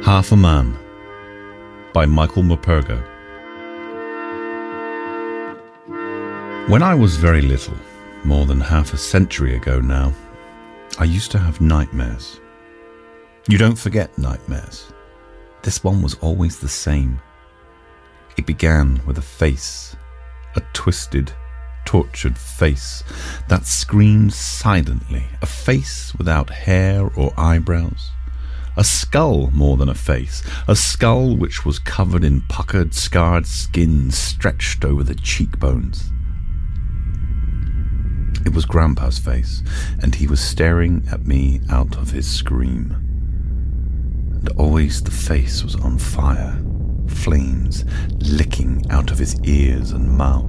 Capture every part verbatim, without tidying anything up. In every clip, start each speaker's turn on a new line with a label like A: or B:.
A: Half a Man by Michael Morpurgo. When I was very little, more than half a century ago now, I used to have nightmares. You don't forget nightmares. This one was always the same. It began with a face, a twisted, tortured face that screamed silently, a face without hair or eyebrows. A skull more than a face, a skull which was covered in puckered, scarred skin stretched over the cheekbones. It was Grandpa's face, and he was staring at me out of his scream. And always the face was on fire, flames licking out of his ears and mouth.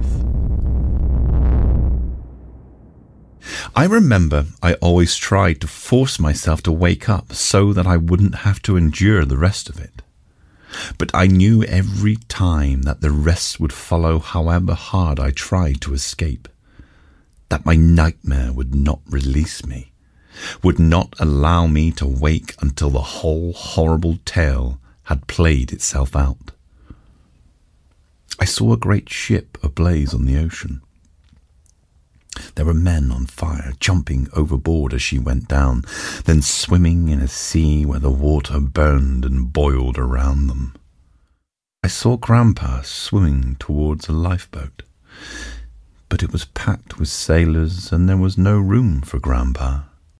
A: I remember I always tried to force myself to wake up so that I wouldn't have to endure the rest of it. But I knew every time that the rest would follow however hard I tried to escape. That my nightmare would not release me, would not allow me to wake until the whole horrible tale had played itself out. I saw a great ship ablaze on the ocean. There were men on fire, jumping overboard as she went down, then swimming in a sea where the water burned and boiled around them. I saw Grandpa swimming towards a lifeboat, but it was packed with sailors and there was no room for Grandpa.